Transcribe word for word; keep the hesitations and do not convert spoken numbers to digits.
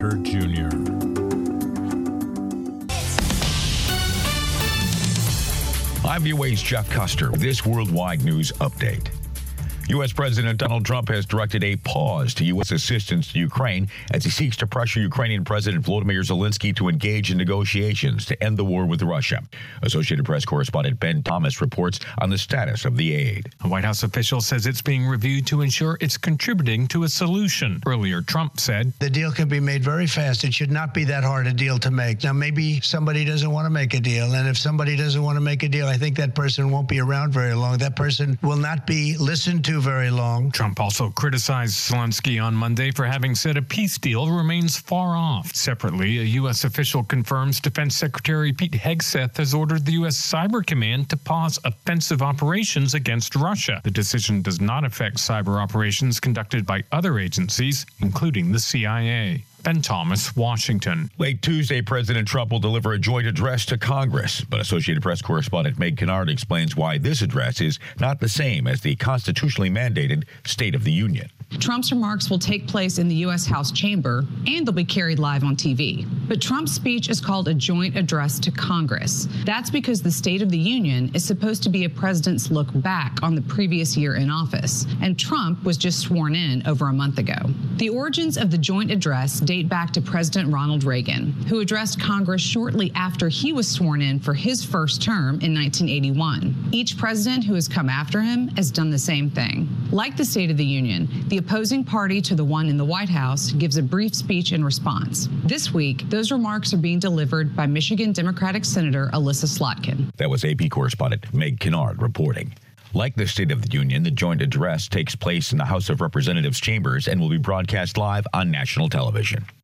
Junior I'm V O A's Jeff Custer. This Worldwide News Update. U S. President Donald Trump has directed a pause to U S assistance to Ukraine as he seeks to pressure Ukrainian President Volodymyr Zelensky to engage in negotiations to end the war with Russia. Associated Press correspondent Ben Thomas reports on the status of the aid. A White House official says it's being reviewed to ensure it's contributing to a solution. Earlier, Trump said, "The deal can be made very fast. It should not be that hard a deal to make." Now, maybe somebody doesn't want to make a deal, and if somebody doesn't want to make a deal, I think that person won't be around very long. That person will not be listened to very long. Trump also criticized Zelensky on Monday for having said a peace deal remains far off. Separately, a U S official confirms Defense Secretary Pete Hegseth has ordered the U S Cyber Command to pause offensive operations against Russia. The decision does not affect cyber operations conducted by other agencies, including the C I A. Ben Thomas, Washington. Late Tuesday, President Trump will deliver a joint address to Congress, but Associated Press correspondent Meg Kennard explains why this address is not the same as the constitutionally mandated State of the Union. Trump's remarks will take place in the U S. House chamber, and they'll be carried live on T V. But Trump's speech is called a joint address to Congress. That's because the State of the Union is supposed to be a president's look back on the previous year in office, and Trump was just sworn in over a month ago. The origins of the joint address date back to President Ronald Reagan, who addressed Congress shortly after he was sworn in for his first term in nineteen eighty-one. Each president who has come after him has done the same thing. Like the State of the Union, the opposing party to the one in the White House gives a brief speech in response. This week, those remarks are being delivered by Michigan Democratic Senator Elissa Slotkin. That was A P correspondent Meg Kennard reporting. Like the State of the Union, the joint address takes place in the House of Representatives chambers and will be broadcast live on national television.